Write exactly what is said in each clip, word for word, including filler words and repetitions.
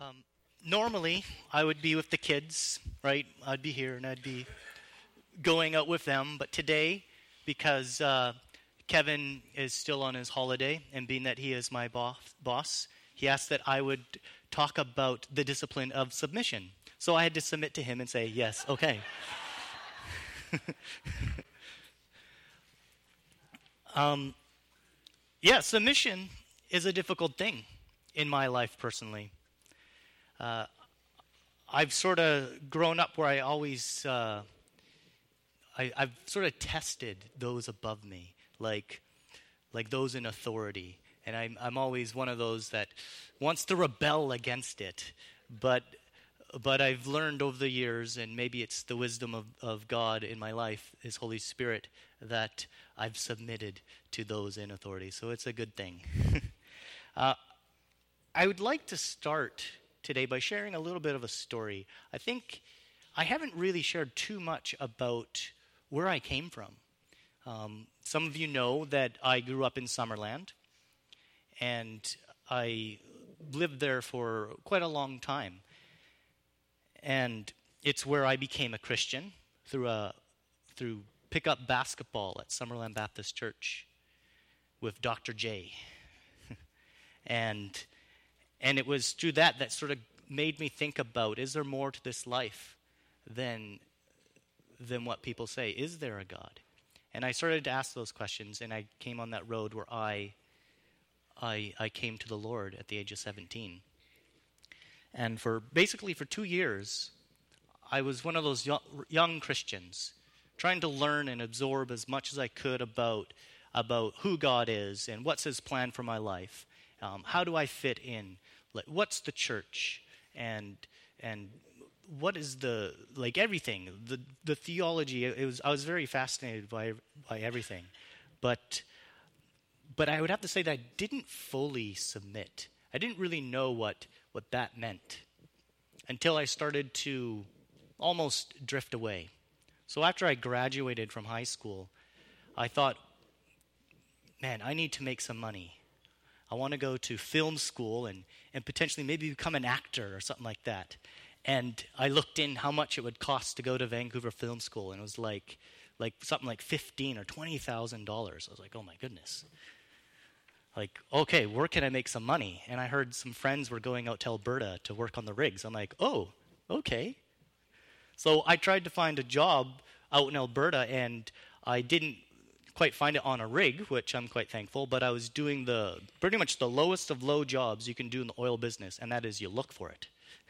Um, Normally, I would be with the kids, right? I'd be here and I'd be going out with them. But today, because uh, Kevin is still on his holiday, and being that he is my boss, boss, he asked that I would talk about the discipline of submission. So I had to submit to him and say, yes, okay. um, yeah, submission is a difficult thing in my life personally. Uh, I've sort of grown up where I always, uh, I, I've sort of tested those above me, like, like those in authority, and I'm I'm always one of those that wants to rebel against it, but but I've learned over the years, and maybe it's the wisdom of, of God in my life, His Holy Spirit, that I've submitted to those in authority. So it's a good thing. uh, I would like to start today by sharing a little bit of a story. I think I haven't really shared too much about where I came from. Um, some of you know that I grew up in Summerland, and I lived there for quite a long time. And it's where I became a Christian through a through pickup basketball at Summerland Baptist Church with Doctor J. and And it was through that that sort of made me think about, is there more to this life than, than what people say? Is there a God? And I started to ask those questions, and I came on that road where I, I, I came to the Lord at the age of seventeen. And for basically for two years, I was one of those young, young Christians, trying to learn and absorb as much as I could about, about who God is and what's His plan for my life. Um, how do I fit in? Like, what's the church? And and what is the, like everything, the the theology. It was I was very fascinated by by everything, but but I would have to say that I didn't fully submit. I didn't really know what what that meant until I started to almost drift away. So after I graduated from high school, I thought, man, I need to make some money. I want to go to film school and, and potentially maybe become an actor or something like that. And I looked in how much it would cost to go to Vancouver Film School, and it was like like something like fifteen or twenty thousand dollars. I was like, oh my goodness. Like, okay, where can I make some money? And I heard some friends were going out to Alberta to work on the rigs. I'm like, oh, okay. So I tried to find a job out in Alberta, and I didn't quite find it on a rig, which I'm quite thankful, but I was doing the pretty much the lowest of low jobs you can do in the oil business, and that is you look for it.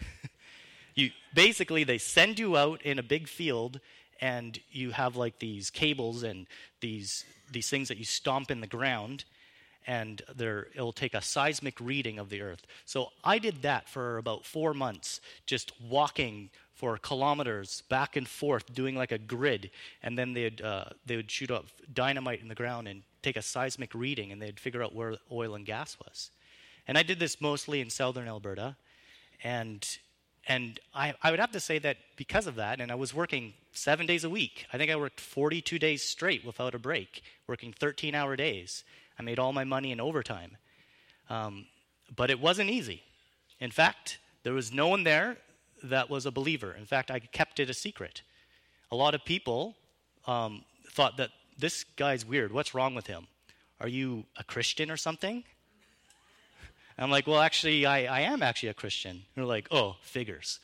you basically they send you out in a big field, and you have like these cables and these these things that you stomp in the ground, and there it'll take a seismic reading of the earth. So I did that for about four months, just walking for kilometers back and forth, doing like a grid, and then they'd uh, they would shoot up dynamite in the ground and take a seismic reading, and they'd figure out where oil and gas was. And I did this mostly in southern Alberta, and and I, I would have to say that because of that, and I was working seven days a week. I think I worked forty-two days straight without a break, working thirteen-hour days. I made all my money in overtime, um, but it wasn't easy. In fact, there was no one there that was a believer. In fact, I kept it a secret. A lot of people um, thought that this guy's weird. What's wrong with him? Are you a Christian or something? And I'm like, well, actually, I, I am actually a Christian. And they're like, oh, figures.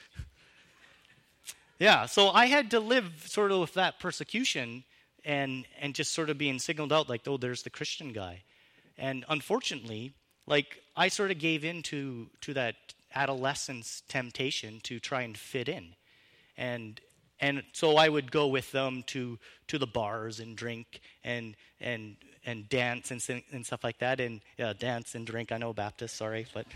Yeah, so I had to live sort of with that persecution and and just sort of being signaled out like, oh, there's the Christian guy. And unfortunately, like, I sort of gave in to, to that adolescence temptation to try and fit in. And and so I would go with them to to the bars and drink and and and dance and sing, and stuff like that. And yeah, dance and drink. I know Baptist, sorry, but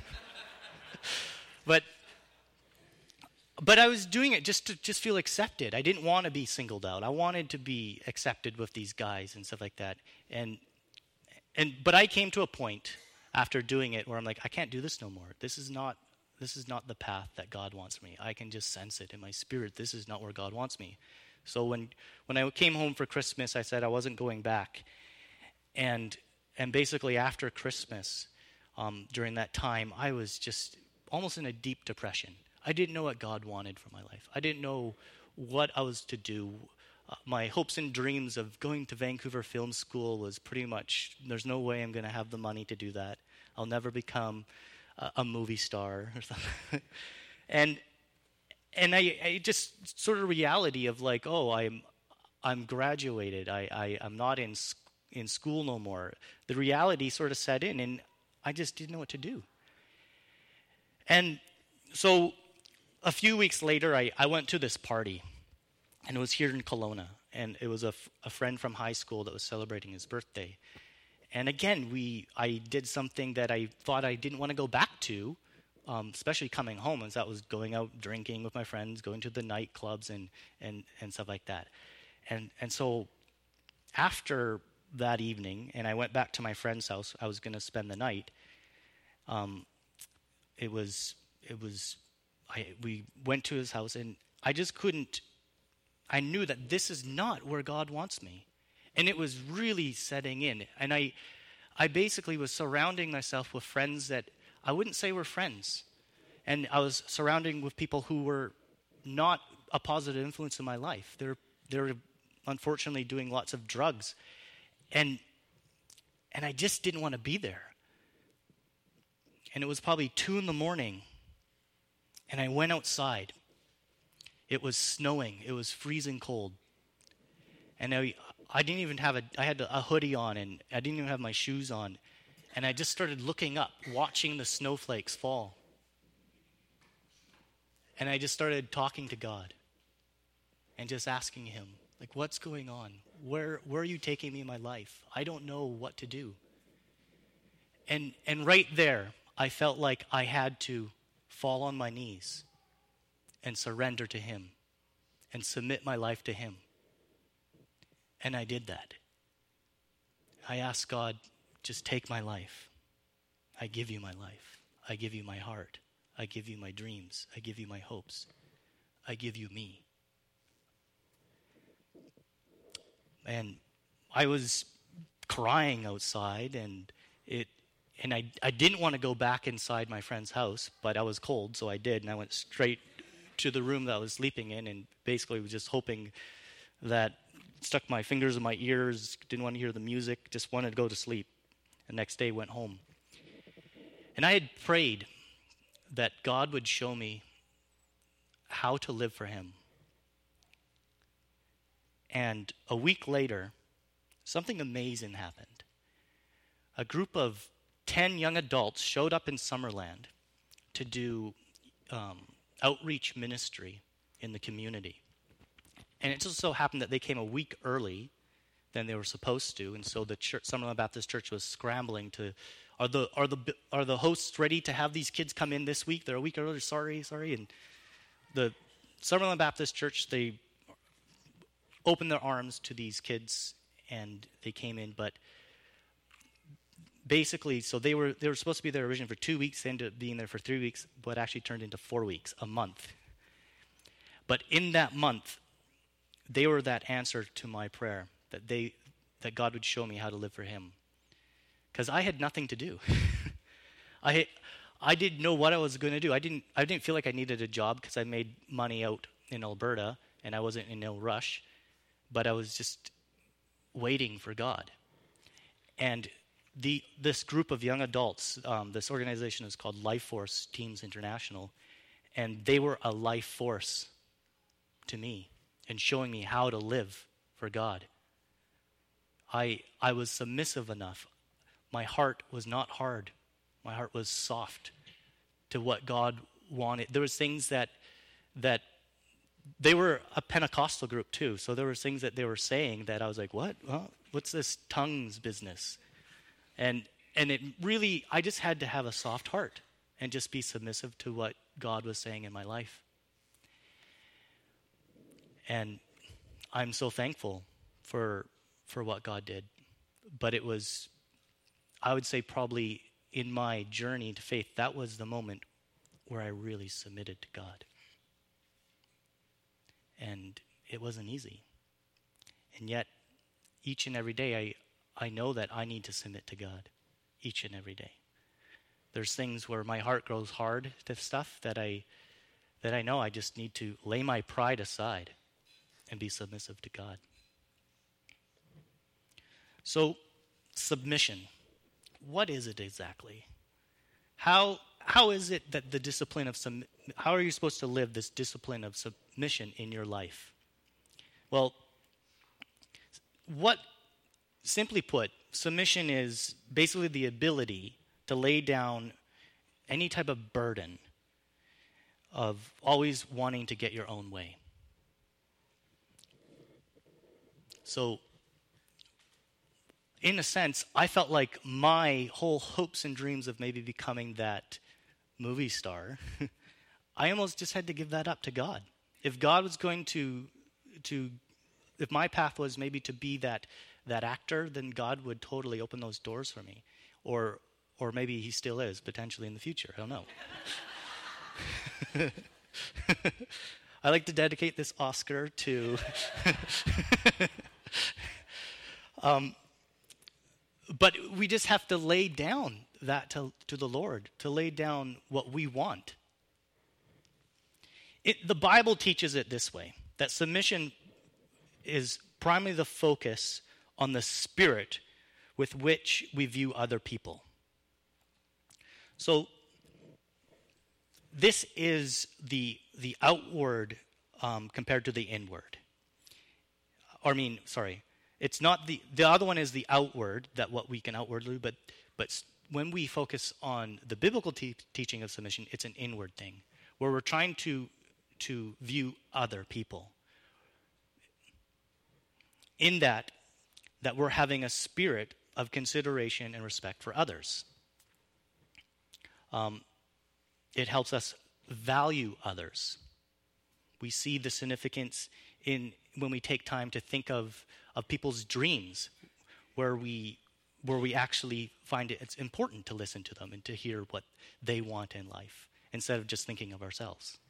but but I was doing it just to just feel accepted. I didn't want to be singled out. I wanted to be accepted with these guys and stuff like that. And and but I came to a point after doing it where I'm like, I can't do this no more. This is not this is not the path that God wants me. I can just sense it in my spirit. This is not where God wants me. So when when I came home for Christmas, I said I wasn't going back. And and basically after Christmas, um, during that time, I was just almost in a deep depression. I didn't know what God wanted for my life. I didn't know what I was to do. Uh, my hopes and dreams of going to Vancouver Film School was pretty much, there's no way I'm going to have the money to do that. I'll never become a, a movie star or something. and and I, I just sort of reality of like, oh, I'm I'm graduated. I, I I'm not in in school no more. The reality sort of set in, and I just didn't know what to do. And so a few weeks later, I, I went to this party, and it was here in Kelowna, and it was a, f- a friend from high school that was celebrating his birthday. And again, we I did something that I thought I didn't want to go back to, um, especially coming home, as that was going out drinking with my friends, going to the nightclubs and and and stuff like that. And and so after that evening, and I went back to my friend's house. I was going to spend the night. Um, it was it was I we went to his house, and I just couldn't. I knew that this is not where God wants me. And it was really setting in. And I I basically was surrounding myself with friends that I wouldn't say were friends. And I was surrounding with people who were not a positive influence in my life. They're they're unfortunately doing lots of drugs. And and I just didn't want to be there. And it was probably two in the morning. And I went outside. It was snowing. It was freezing cold. And I I didn't even have a, I had a hoodie on, and I didn't even have my shoes on. And I just started looking up, watching the snowflakes fall. And I just started talking to God and just asking him, like, what's going on? Where where are you taking me in my life? I don't know what to do. And and right there, I felt like I had to fall on my knees and surrender to him and submit my life to him. And I did that. I asked God, just take my life. I give you my life. I give you my heart. I give you my dreams. I give you my hopes. I give you me. And I was crying outside, and it and I I didn't want to go back inside my friend's house, but I was cold, so I did, and I went straight to the room that I was sleeping in, and basically was just hoping that stuck my fingers in my ears, didn't want to hear the music, just wanted to go to sleep. The next day went home. And I had prayed that God would show me how to live for him. And a week later, something amazing happened. A group of ten young adults showed up in Summerland to do um, outreach ministry in the community. And it just so happened that they came a week early than they were supposed to, and so the church, Summerland Baptist Church, was scrambling to, are the are the are the hosts ready to have these kids come in this week? They're a week early. Sorry, sorry. And the Summerland Baptist Church, they opened their arms to these kids, and they came in. But basically, so they were they were supposed to be there originally for two weeks, they ended up being there for three weeks, but actually turned into four weeks, a month. But in that month, they were that answer to my prayer, that they that God would show me how to live for him. Because I had nothing to do. I I didn't know what I was going to do. I didn't I didn't feel like I needed a job because I made money out in Alberta and I wasn't in no rush, but I was just waiting for God. And the this group of young adults, um, this organization is called Life Force Teams International, and they were a life force to me and showing me how to live for God. I I was submissive enough. My heart was not hard. My heart was soft to what God wanted. There was things that that they were a Pentecostal group too, so there were things that they were saying that I was like, what? Huh? What's this tongues business? And and it really, I just had to have a soft heart and just be submissive to what God was saying in my life. And I'm so thankful for for what God did. But it was, I would say probably in my journey to faith, that was the moment where I really submitted to God. And it wasn't easy. And yet, each and every day, I, I know that I need to submit to God each and every day. There's things where my heart grows hard to stuff that I that I know I just need to lay my pride aside and be submissive to God. So, submission. What is it exactly? How how is it that the discipline of sub, how are you supposed to live this discipline of submission in your life? Well, what simply put, submission is basically the ability to lay down any type of burden of always wanting to get your own way. So, in a sense, I felt like my whole hopes and dreams of maybe becoming that movie star, I almost just had to give that up to God. If God was going to, to, if my path was maybe to be that that actor, then God would totally open those doors for me. Or or maybe he still is, potentially in the future. I don't know. I like to dedicate this Oscar to... um, but we just have to lay down that to, to the Lord, to lay down what we want. It, the Bible teaches it this way, that submission is primarily the focus on the spirit with which we view other people. So this is the the outward um, compared to the inward. Or I mean, sorry, it's not the the other one is the outward, that what we can outwardly, but but when we focus on the biblical te- teaching of submission, it's an inward thing where we're trying to to view other people. In that, that we're having a spirit of consideration and respect for others. Um, it helps us value others. We see the significance in when we take time to think of, of people's dreams, where we where we actually find it, it's important to listen to them and to hear what they want in life, instead of just thinking of ourselves.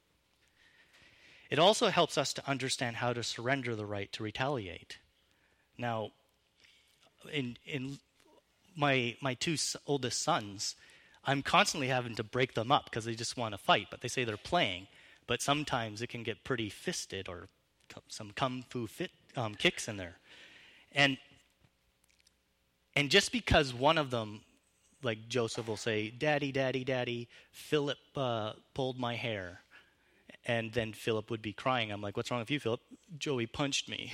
It also helps us to understand how to surrender the right to retaliate. Now, in in my my two oldest sons, I'm constantly having to break them up because they just want to fight, but they say they're playing. But sometimes it can get pretty fisted, or some kung fu fit, um, kicks in there. And and just because one of them, like Joseph will say, "Daddy, Daddy, Daddy, Philip uh, pulled my hair," and then Philip would be crying. I'm like, "What's wrong with you, Philip?" "Joey punched me."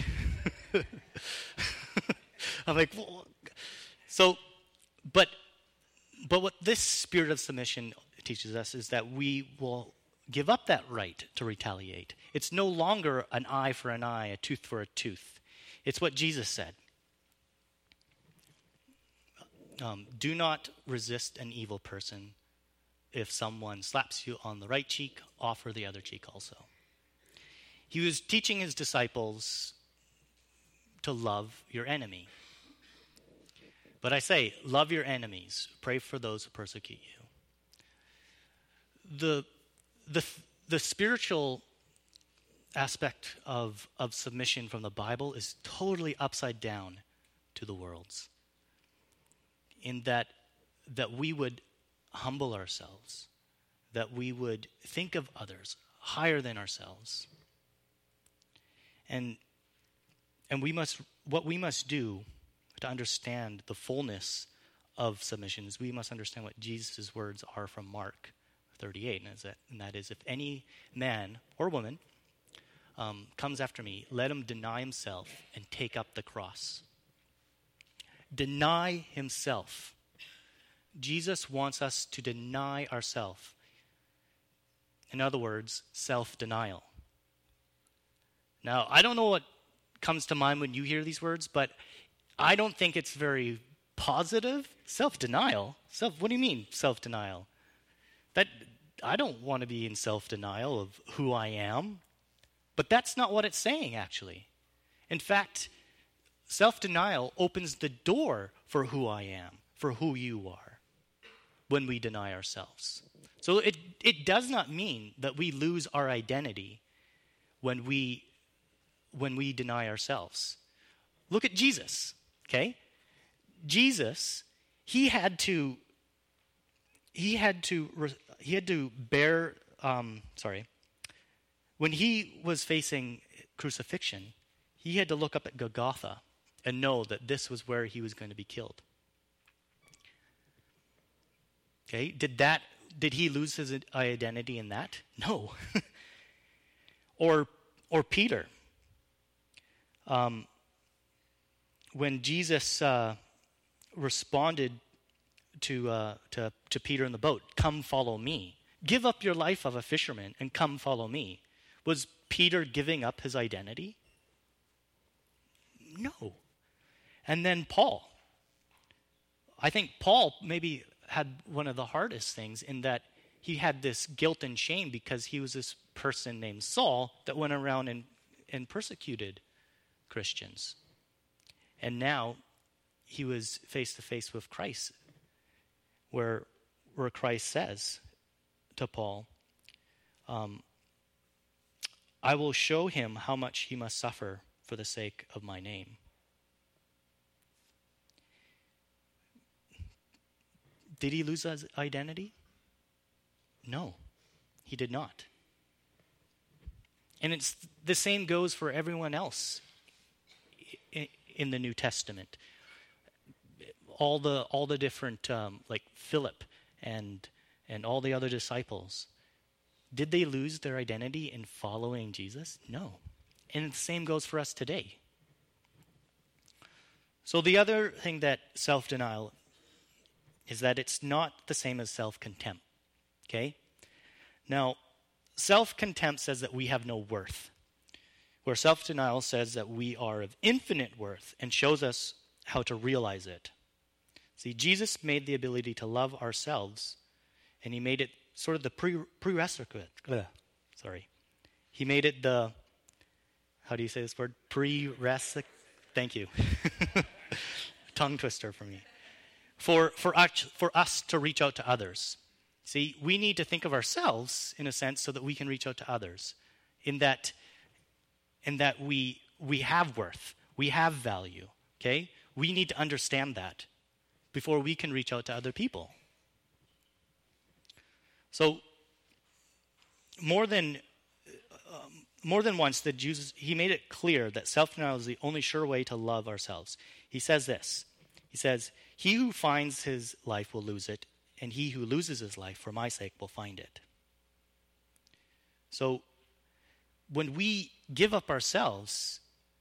I'm like, well, so, but, but what this spirit of submission teaches us is that we will give up that right to retaliate. It's no longer an eye for an eye, a tooth for a tooth. It's what Jesus said. Um, do not resist an evil person. If someone slaps you on the right cheek, offer the other cheek also. He was teaching his disciples to love your enemy. But I say, love your enemies. Pray for those who persecute you. The the the spiritual aspect of, of submission from the Bible is totally upside down to the world's. In that that we would humble ourselves, that we would think of others higher than ourselves. And and we must what we must do to understand the fullness of submission is we must understand what Jesus' words are from Mark thirty-eight, and, is that, and that is, if any man or woman um, comes after me, let him deny himself and take up the cross. Deny himself. Jesus wants us to deny ourselves. In other words, self-denial. Now, I don't know what comes to mind when you hear these words, but I don't think it's very positive. Self-denial? Self, what do you mean, self-denial? That I don't want to be in self-denial of who I am. But that's not what it's saying, actually. In fact, self-denial opens the door for who I am, for who you are, when we deny ourselves. So it, it does not mean that we lose our identity when we, when we deny ourselves. Look at Jesus, okay? Jesus, he had to, he had to he had to bear. Um, sorry, when he was facing crucifixion, he had to look up at Golgotha and know that this was where he was going to be killed. Okay, did that? Did he lose his identity in that? No. or, or Peter. Um, when Jesus uh, responded to uh, to to Peter in the boat, "Come, follow me. Give up your life of a fisherman and come follow me." Was Peter giving up his identity? No. And then Paul. I think Paul maybe had one of the hardest things in that he had this guilt and shame because he was this person named Saul that went around and, and persecuted Christians. And now he was face to face with Christ, where, where Christ says to Paul, um, I will show him how much he must suffer for the sake of my name. Did he lose his identity? No, he did not. And it's the same goes for everyone else in the New Testament. All the all the different um, like Philip and and all the other disciples. Did they lose their identity in following Jesus? No. And the same goes for us today. So the other thing that self-denial is that it's not the same as self-contempt. Okay? Now, self-contempt says that we have no worth, where self-denial says that we are of infinite worth and shows us how to realize it. See, Jesus made the ability to love ourselves, and he made it sort of the pre- prerequisite. Sorry. He made it the, how do you say this word? Prerequisite. Thank you. Tongue twister for me. For, for, us, for us to reach out to others. See, we need to think of ourselves, in a sense, so that we can reach out to others. In that, in that we, we have worth. We have value. Okay? We need to understand that before we can reach out to other people. So, more than um, more than once, that Jesus, he made it clear that self-denial is the only sure way to love ourselves. He says this. He says, he who finds his life will lose it, and he who loses his life for my sake will find it. So, when we give up ourselves,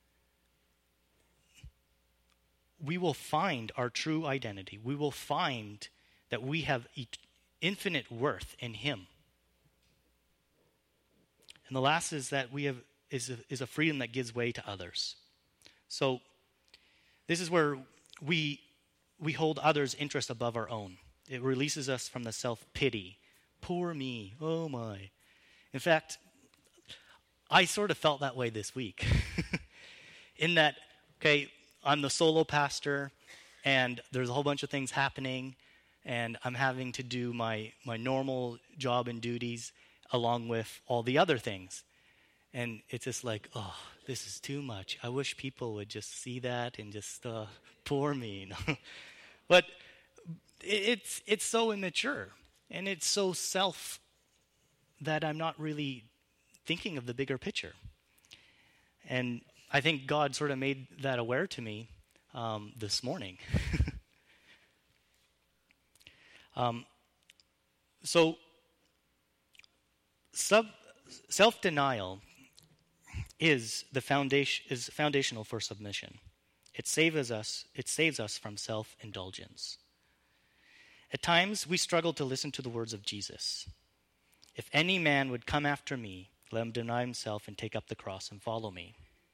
we will find our true identity. We will find that we have infinite worth in him. And the last is that we have is a, is a freedom that gives way to others. So this is where we we hold others' interests above our own. It releases us from the self-pity. Poor me, oh my. In fact, I sort of felt that way this week. In that, okay, I'm the solo pastor, and there's a whole bunch of things happening, and I'm having to do my, my normal job and duties along with all the other things. And it's just like, oh, this is too much. I wish people would just see that and just uh, poor me. But it's it's so immature, and it's so self that I'm not really thinking of the bigger picture. And I think God sort of made that aware to me um, this morning. um, so, sub, self-denial is the foundation is foundational for submission. It saves us. It saves us from self-indulgence. At times, we struggle to listen to the words of Jesus. If any man would come after me, let him deny himself and take up the cross and follow me.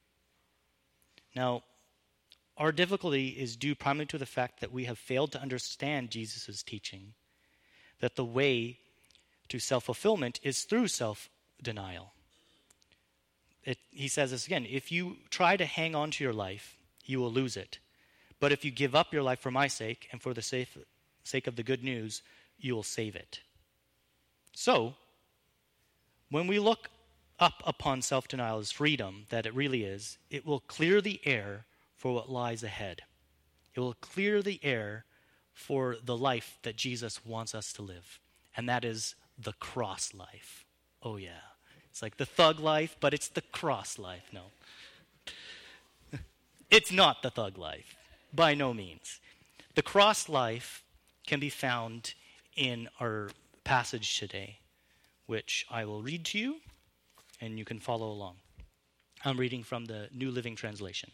Now, our difficulty is due primarily to the fact that we have failed to understand Jesus' teaching, that the way to self-fulfillment is through self-denial. It, he says this again, if you try to hang on to your life, you will lose it. But if you give up your life for my sake and for the safe, sake of the good news, you will save it. So, when we look up upon self-denial as freedom, that it really is, it will clear the air for what lies ahead. It will clear the air for the life that Jesus wants us to live, and that is the cross life. Oh yeah, it's like the thug life, but it's the cross life. No, it's not the thug life, by no means. The cross life can be found in our passage today, which I will read to you, and you can follow along. I'm reading from the New Living Translation.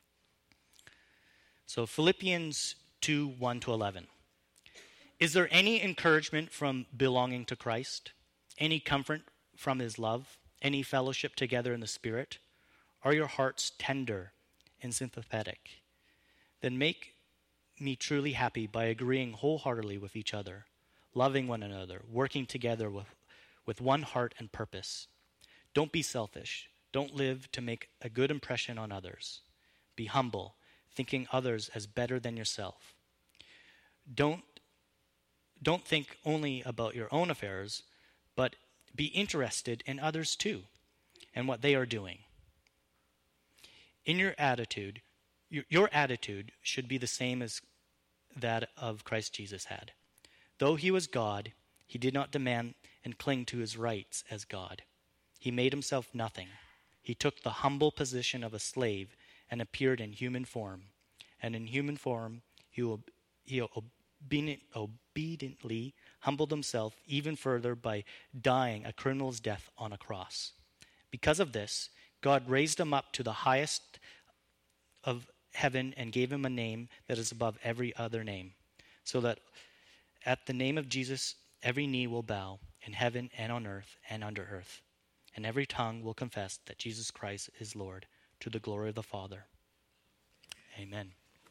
So Philippians two, one to eleven. Is there any encouragement from belonging to Christ? Any comfort from his love? Any fellowship together in the Spirit? Are your hearts tender and sympathetic? Then make me truly happy by agreeing wholeheartedly with each other, loving one another, working together with, with one heart and purpose. Don't be selfish. Don't live to make a good impression on others. Be humble, thinking others as better than yourself. Don't, don't think only about your own affairs, but be interested in others too, and what they are doing. In your attitude, your, your attitude should be the same as that of Christ Jesus had. Though he was God, he did not demand and cling to his rights as God. He made himself nothing. He took the humble position of a slave and appeared in human form. And in human form, he, ob- he obedient, obediently humbled himself even further by dying a criminal's death on a cross. Because of this, God raised him up to the highest of heaven and gave him a name that is above every other name, so that at the name of Jesus, every knee will bow in heaven and on earth and under earth, and every tongue will confess that Jesus Christ is Lord, to the glory of the Father. Amen.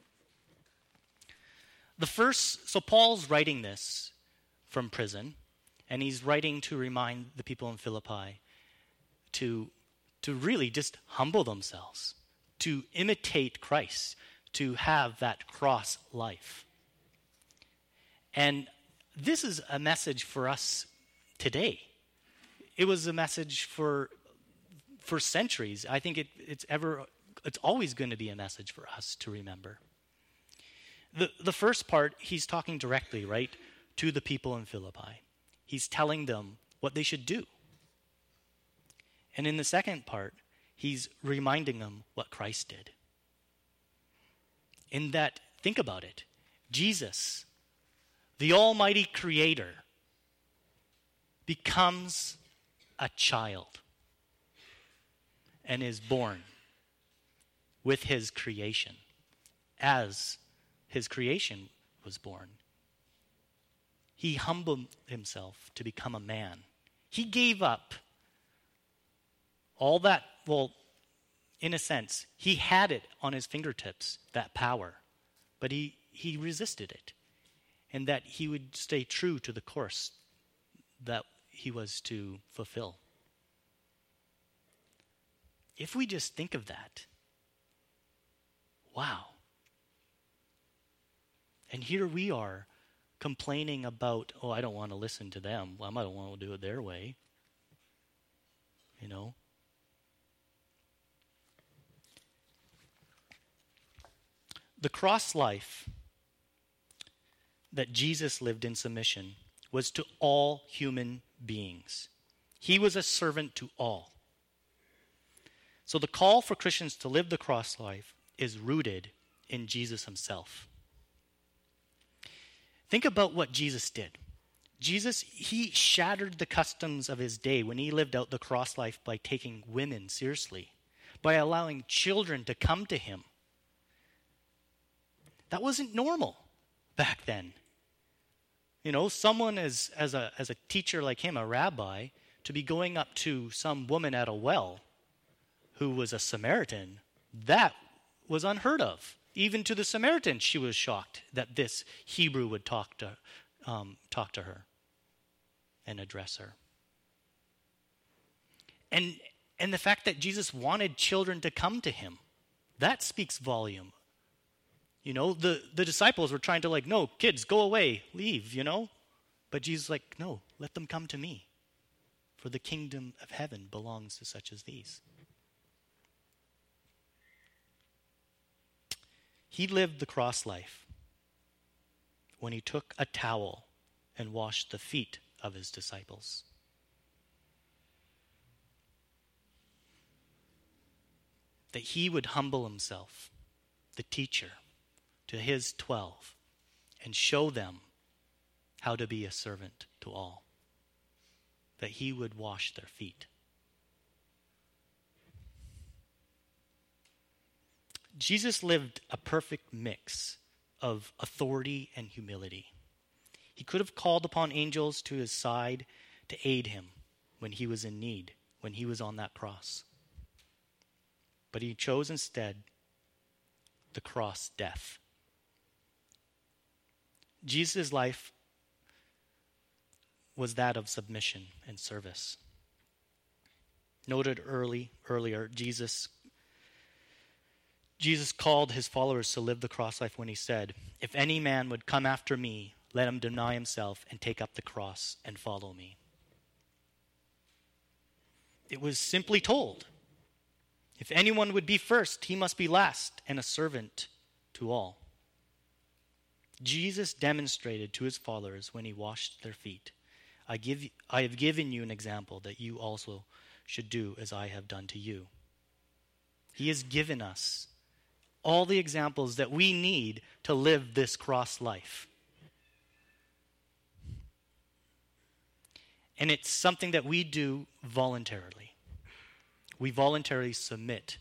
The first, so Paul's writing this from prison, and he's writing to remind the people in Philippi to, to really just humble themselves, to imitate Christ, to have that cross life. And this is a message for us today. It was a message for for centuries. I think it, it's ever it's always going to be a message for us to remember. The the first part, he's talking directly, right, to the people in Philippi. He's telling them what they should do. And in the second part, he's reminding them what Christ did. In that, think about it. Jesus, the Almighty Creator, becomes a child and is born with his creation as his creation was born. He humbled himself to become a man. He gave up all that, well, in a sense, he had it on his fingertips, that power, but he, he resisted it, and that he would stay true to the course that he was to fulfill. If we just think of that, wow. And here we are complaining about, oh, I don't want to listen to them. Well, I don't want to do it their way. You know? The cross life that Jesus lived in submission was to all human beings. He was a servant to all. So the call for Christians to live the cross life is rooted in Jesus himself. Think about what Jesus did. Jesus, he shattered the customs of his day when he lived out the cross life by taking women seriously, by allowing children to come to him. That wasn't normal back then. You know, someone as, as, a, as a teacher like him, a rabbi, to be going up to some woman at a well who was a Samaritan, that was unheard of. Even to the Samaritan, she was shocked that this Hebrew would talk to, um, talk to her and address her. And, and the fact that Jesus wanted children to come to him, that speaks volume. You know, the, the disciples were trying to like, no, kids, go away, leave, you know. But Jesus is like, no, let them come to me. For the kingdom of heaven belongs to such as these. He lived the cross life. when he took a towel and washed the feet of his disciples. That he would humble himself, the teacher, to his twelve and show them how to be a servant to all. That he would wash their feet. Jesus lived a perfect mix of authority and humility. He could have called upon angels to his side to aid him when he was in need, when he was on that cross. But he chose instead the cross death. Jesus' life was that of submission and service. Noted early, earlier, Jesus, Jesus called his followers to live the cross life when he said, "If any man would come after me, let him deny himself and take up the cross and follow me." It was simply told, if anyone would be first, he must be last and a servant to all. Jesus demonstrated to his followers when he washed their feet, I give, I have given you an example that you also should do as I have done to you. He has given us all the examples that we need to live this cross life. And it's something that we do voluntarily. We voluntarily submit.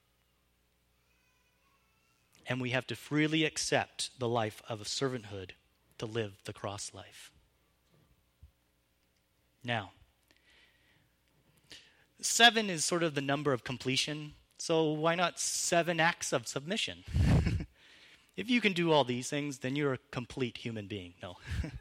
And we have to freely accept the life of a servanthood to live the cross life. Now, seven is sort of the number of completion, so why not seven acts of submission? If you can do all these things, then you're a complete human being. No.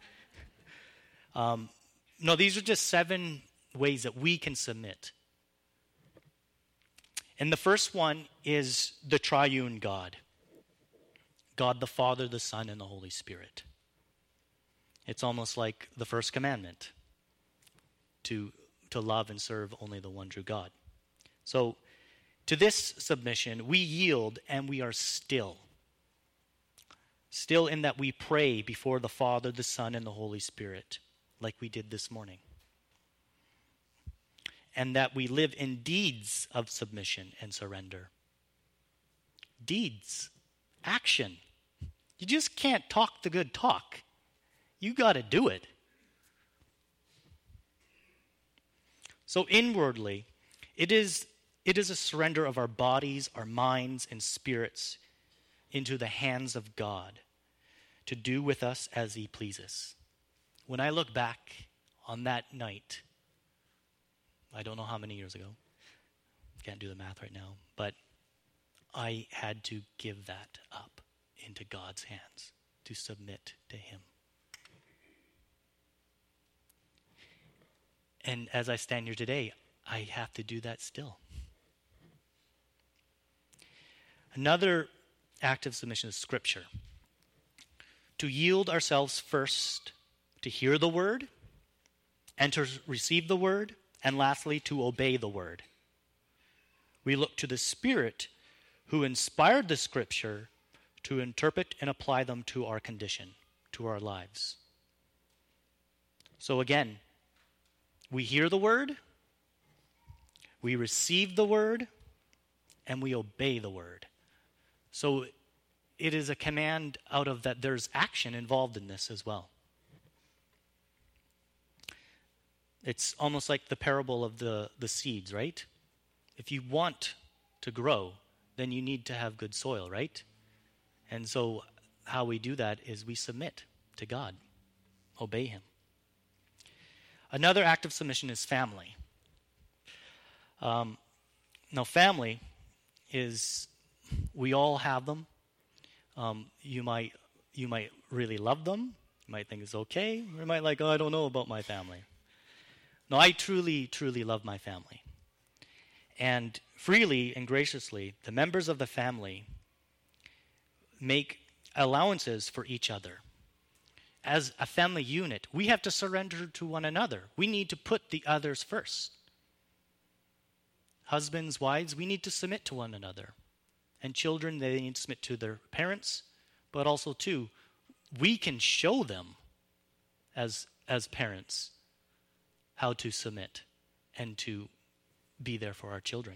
um, no, these are just seven ways that we can submit. And the first one is the triune God. God the Father, the Son, and the Holy Spirit. It's almost like the first commandment, to, to love and serve only the one true God. So, to this submission, we yield and we are still. Still in that we pray before the Father, the Son, and the Holy Spirit, like we did this morning. And that we live in deeds of submission and surrender. Deeds. Action. You just can't talk the good talk. You got to do it. So inwardly, it is, it is a surrender of our bodies, our minds, and spirits into the hands of God to do with us as he pleases. When I look back on that night, I don't know how many years ago, can't do the math right now, but I had to give that up into God's hands, to submit to him. And as I stand here today, I have to do that still. Another act of submission is Scripture. To yield ourselves first to hear the word, and to receive the word, and lastly, to obey the word. We look to the Spirit who inspired the Scripture to interpret and apply them to our condition, to our lives. So again, we hear the word, we receive the word, and we obey the word. So it is a command out of that there's action involved in this as well. It's almost like the parable of the, the seeds, right? If you want to grow, then you need to have good soil, right? And so how we do that is we submit to God, obey him. Another act of submission is family. Um, now, family is, we all have them. Um, you might you might really love them. You might think it's okay. Or you might like, oh, I don't know about my family. No, I truly, truly love my family. And freely and graciously, the members of the family make allowances for each other. As a family unit, we have to surrender to one another. We need to put the others first. Husbands, wives, we need to submit to one another. And children, they need to submit to their parents, but also to we can show them as as parents how to submit and to be there for our children.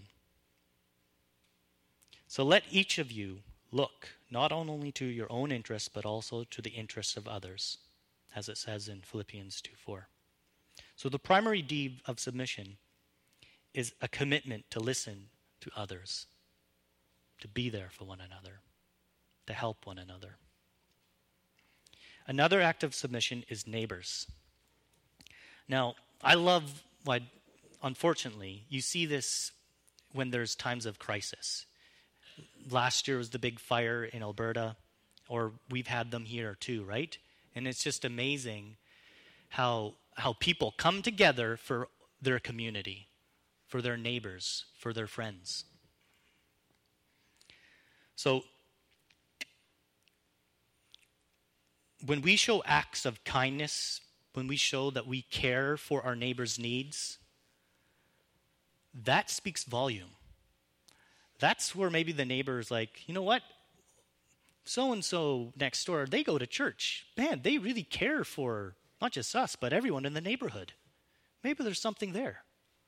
So let each of you look not only to your own interests, but also to the interests of others, as it says in Philippians two four. So the primary deed of submission is a commitment to listen to others, to be there for one another, to help one another. Another act of submission is neighbors. Now, I love, what, unfortunately, you see this when there's times of crisis. Last year was the big fire in Alberta, or we've had them here too, right? And it's just amazing how how people come together for their community, for their neighbors, for their friends. So when we show acts of kindness, when we show that we care for our neighbors' needs, that speaks volume. That's where maybe the neighbor is like, you know what? So-and-so next door, they go to church. Man, they really care for not just us, but everyone in the neighborhood. Maybe there's something there.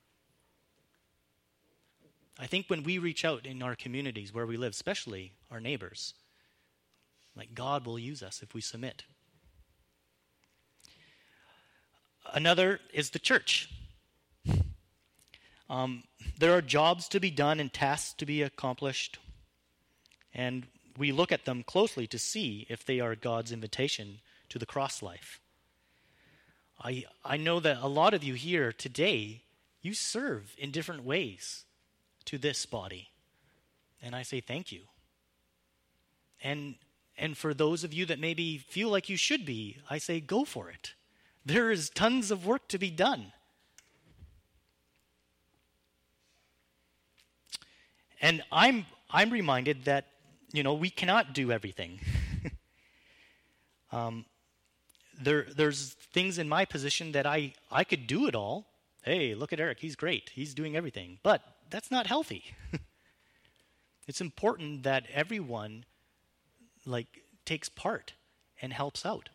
I think when we reach out in our communities where we live, especially our neighbors, like God will use us if we submit. Another is the church. Um, there are jobs to be done and tasks to be accomplished, and we look at them closely to see if they are God's invitation to the cross life. I I know that a lot of you here today, you serve in different ways to this body, and I say thank you. And and for those of you that maybe feel like you should be, I say go for it. There is tons of work to be done. And I'm I'm reminded that, you know, we cannot do everything. um, there there's things in my position that I, I could do it all. Hey, look at Eric, he's great. He's doing everything. But that's not healthy. It's important that everyone like takes part and helps out.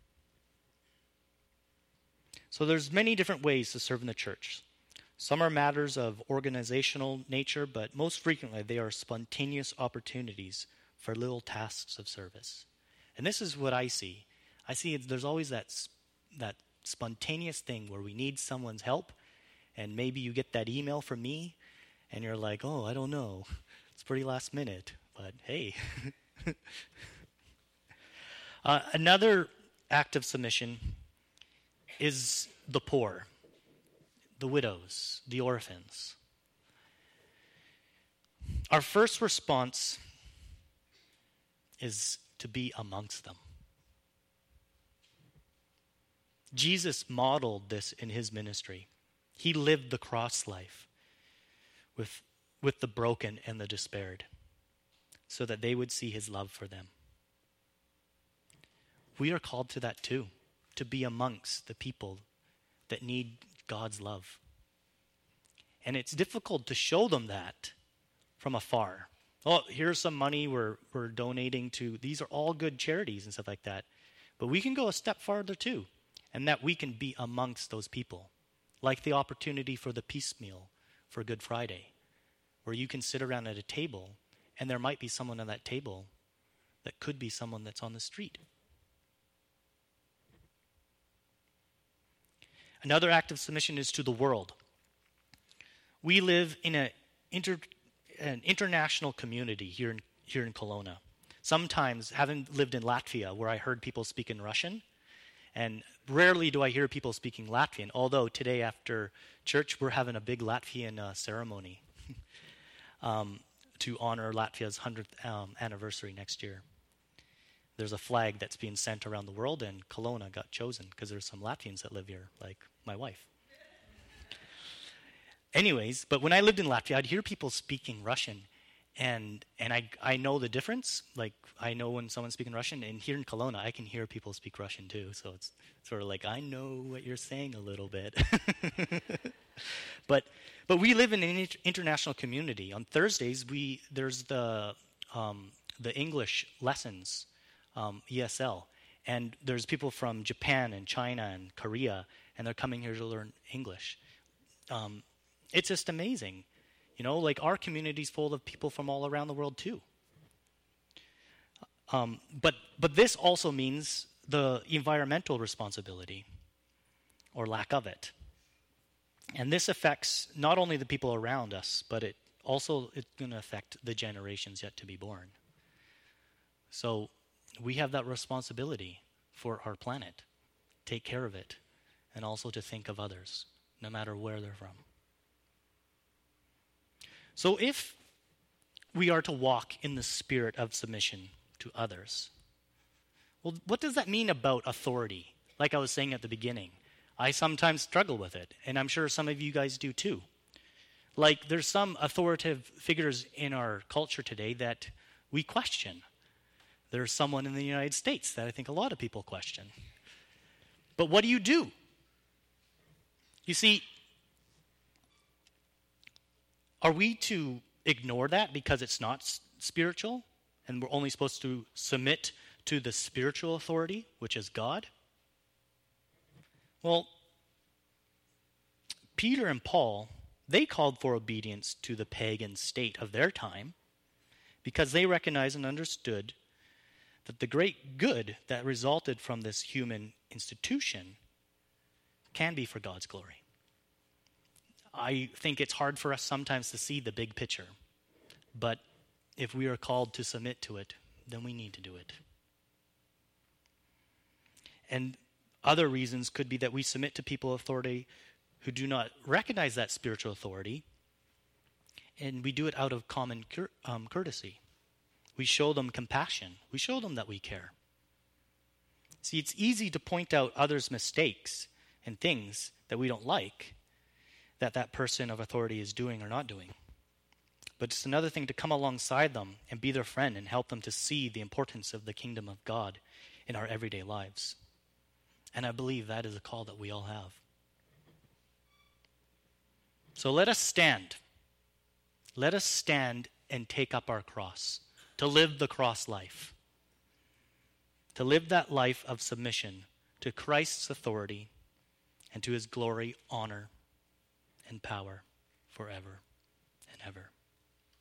So there's many different ways to serve in the church. Some are matters of organizational nature, but most frequently they are spontaneous opportunities for little tasks of service. And this is what I see. I see there's always that that spontaneous thing where we need someone's help, and maybe you get that email from me, and you're like, oh, I don't know. It's pretty last minute, but hey. uh, another act of submission is the poor, the widows, the orphans. Our first response is to be amongst them. Jesus modeled this in his ministry. He lived the cross life with, with the broken and the despaired so that they would see his love for them. We are called to that too, to be amongst the people that need God's love. And it's difficult to show them that from afar. Oh, here's some money we're we're donating to. These are all good charities and stuff like that. But we can go a step farther too, and that we can be amongst those people. Like the opportunity for the peace meal for Good Friday, where you can sit around at a table and there might be someone at that table that could be someone that's on the street. Another act of submission is to the world. We live in a inter, an international community here in, here in Kelowna. Sometimes, having lived in Latvia, where I heard people speak in Russian, and rarely do I hear people speaking Latvian, although today after church we're having a big Latvian uh, ceremony um, to honor Latvia's hundredth um, anniversary next year. There's a flag that's being sent around the world, and Kelowna got chosen because there's some Latvians that live here, like my wife. Anyways, but when I lived in Latvia, I'd hear people speaking Russian, and and I I know the difference. Like, I know when someone's speaking Russian, and here in Kelowna, I can hear people speak Russian too. So it's sort of like, I know what you're saying a little bit. but but we live in an inter- international community. On Thursdays, we there's the um, the English lessons, um, E S L, And there's people from Japan and China and Korea, and they're coming here to learn English. Um, it's just amazing. You know, like our community's full of people from all around the world too. Um, but but this also means the environmental responsibility, or lack of it. And this affects not only the people around us, but it also it's going to affect the generations yet to be born. So we have that responsibility for our planet. Take care of it, and also to think of others, no matter where they're from. So if we are to walk in the spirit of submission to others, well, what does that mean about authority? Like I was saying at the beginning, I sometimes struggle with it, and I'm sure some of you guys do too. Like there's some authoritative figures in our culture today that we question. There's someone in the United States that I think a lot of people question. But what do you do? You see, are we to ignore that because it's not s- spiritual, and we're only supposed to submit to the spiritual authority, which is God? Well, Peter and Paul, they called for obedience to the pagan state of their time because they recognized and understood that the great good that resulted from this human institution can be for God's glory. I think it's hard for us sometimes to see the big picture, but if we are called to submit to it, then we need to do it. And other reasons could be that we submit to people authority who do not recognize that spiritual authority, and we do it out of common cur- um, courtesy. We show them compassion. We show them that we care. See, it's easy to point out others' mistakes and things that we don't like that that person of authority is doing or not doing. But it's another thing to come alongside them and be their friend and help them to see the importance of the kingdom of God in our everyday lives. And I believe that is a call that we all have. So let us stand. Let us stand and take up our cross, to live the cross life, to live that life of submission to Christ's authority and to his glory, honor, and power forever and ever.